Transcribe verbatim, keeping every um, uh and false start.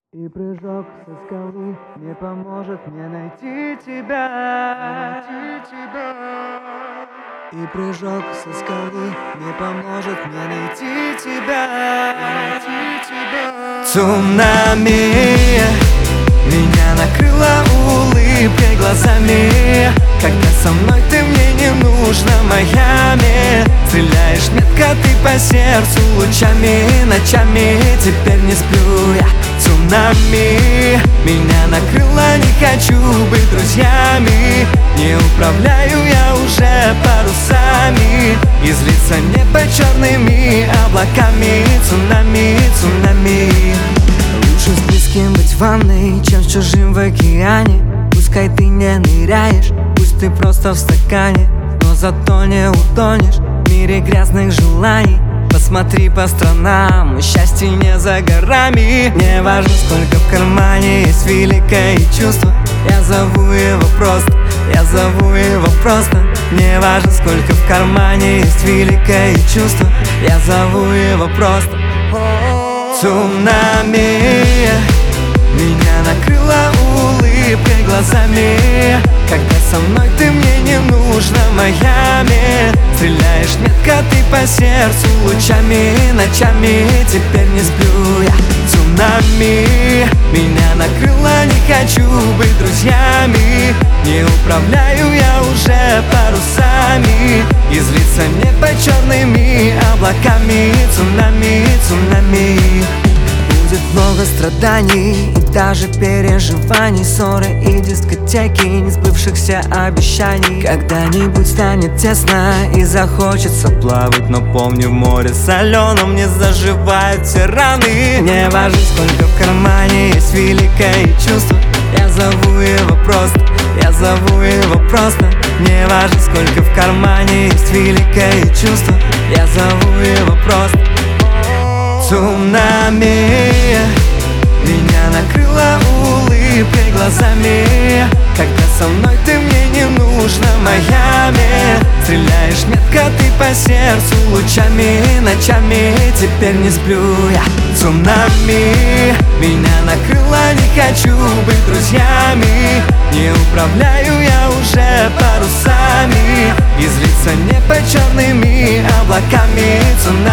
И прыжок со скалы не поможет мне найти тебя, найти тебя. И прыжок со скалы не поможет мне найти тебя, найти тебя. Цунами меня накрыло улыбкой глазами. Когда со мной ты, мне не нужно Майами. Стреляешь метко ты по сердцу лучами, ночами теперь не сплю я. Цунами меня накрыло, не хочу быть друзьями. Не управляю я уже парусами, и злится небо черными облаками. Цунами, цунами. Лучше с близким быть в ванной, чем с чужим в океане. Пускай ты не ныряешь, пусть ты просто в стакане, но зато не утонешь в мире грязных желаний. Посмотри по сторонам, счастье не за горами. Не важно, сколько в кармане, есть великое чувство. Я зову его просто, я зову его просто. Не важно, сколько в кармане, есть великое чувство. Я зову его просто. Цунами меня накрыло улыбкой глазами. Когда со мной ты, мне не нужно Майами. Стреляешь метко ты по сердцу лучами, ночами теперь не сплю я. Цунами меня накрыло, не хочу быть друзьями. Не управляю я уже парусами, и злится небо черными облаками. Цунами, цунами. Будет много страданий и даже переживаний, ссоры и дискотеки, несбывшихся обещаний. Когда-нибудь станет тесно и захочется плавать, но помни, в море соленом не заживают все раны. Не важно, сколько в кармане, есть великое чувство. Я зову его просто, я зову его просто. Не важно, сколько в кармане, есть великое чувство. Я зову его просто. Цунами меня накрыло улыбкой глазами. Когда со мной ты, мне не нужно Майами. Стреляешь метко ты по сердцу лучами, ночами теперь не сплю я. Цунами меня накрыло, не хочу быть друзьями. Не управляю я уже парусами, и злится небо черными облаками. Цунами.